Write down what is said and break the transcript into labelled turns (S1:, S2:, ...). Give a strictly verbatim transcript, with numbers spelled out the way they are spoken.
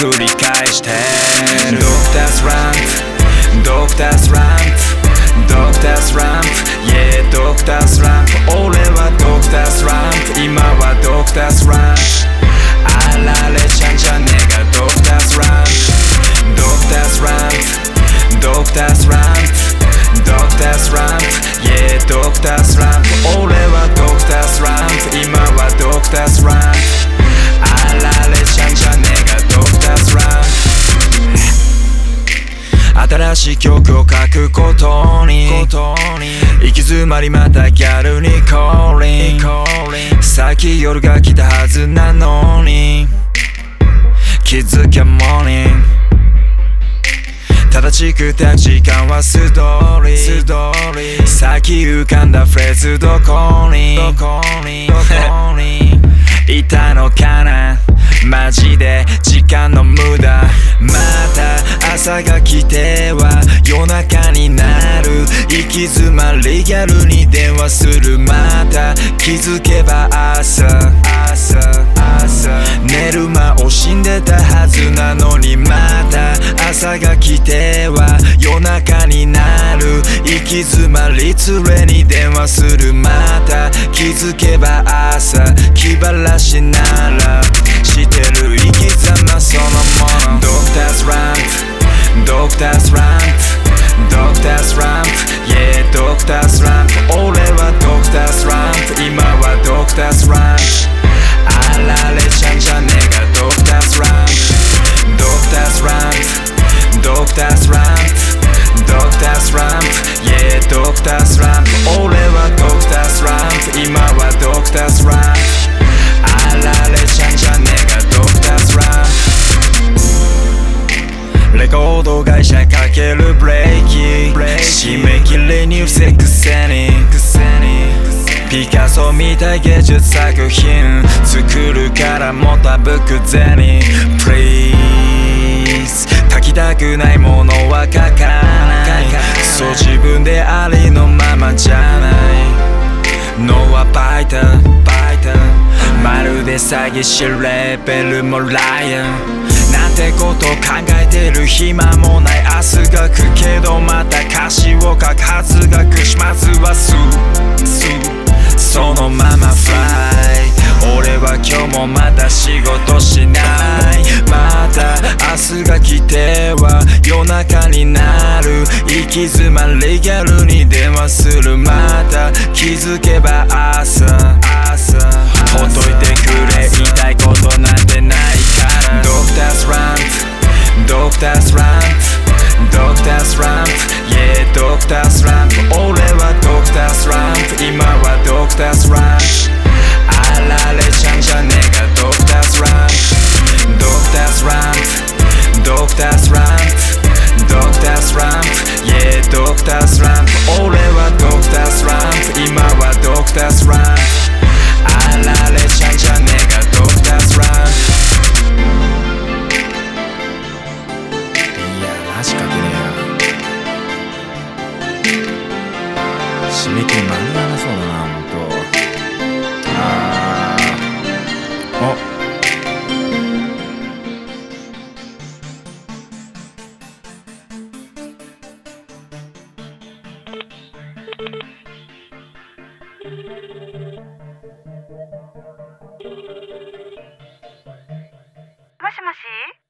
S1: 繰り返してる。ドクタースランプ、ドクタースランプ、ドクタースランプ、yeah ドクタースランプ。俺はドクタースランプ、今はドクタースランプ。あられちゃんじゃねえがドクタースランプ、ドクタースランプ、ドクタースランプ、ドクタースランプ、yeah ドクタースランプ。俺はドクタースランプ、今はドクタースランプ。あられちゃんじゃねえがドクタースランプ。新しい曲を書くことに行き詰まり、またギャルにコーリン。さっき夜が来たはずなのに気づきゃモーニング。正しくて時間は素通り、さっき浮かんだフレーズどこにいたのかな。マジで時間の無駄。また朝が来ては夜中になる。行き詰まりギャルに電話する。また気づけば朝寝る間惜しんでたはずなのに、また朝が来ては夜中になる。行き詰まり連れに電話する。また気づけば朝気晴らしならしてる生き様そのもの。ドクタースランプ、ドクタースランプ、ドクタースランプ、yeah ドクタースランプ。俺はドクタースランプ、今はドクタースランプ。あられちゃんじゃねえがドクタースランプ、ドクタースランプ、ドクタースランプ、ドクタースランプ、yeah ドクタースランプ。俺はドクタースランプ、今はドクタースランプ。あられちゃんじゃねえがドクタースランプ。レコード会社かけるブレーキ、締め切りに伏せくせにピカソみたい芸術作品作るからもたぶくぜに Please 書きたくないものは書かない。そう自分でありのままじゃないのはバイタまるで詐欺師レベルもライアンなんてこと考えてる暇もない。明日が来るけどまた歌詞を書くはずがくし、まずはスーそのままフライ。俺は今日もまた仕事しない。また明日が来ては夜中になる。行き詰まりギャルに電話する。また気づけば朝ほっといてくれ、言いたいことなんてないから。ドクタースランプ、ドクタースランプ、ドクタースランプ、yeah ドクタースランプ。俺はドクタースランプ、今はドクタースランプ。あられちゃんじゃねえがドクタースランプ、ドクタースランプ、ドクタースランプ、ドクタースランプ、yeah ドクタースランプ。俺はドクタースランプ、今はドクタースランプ。あられちゃんじゃねえがドクタースランプ。いやマジかけねえや。締め切り間に合わなそうだなほんと。あーお
S2: もしもし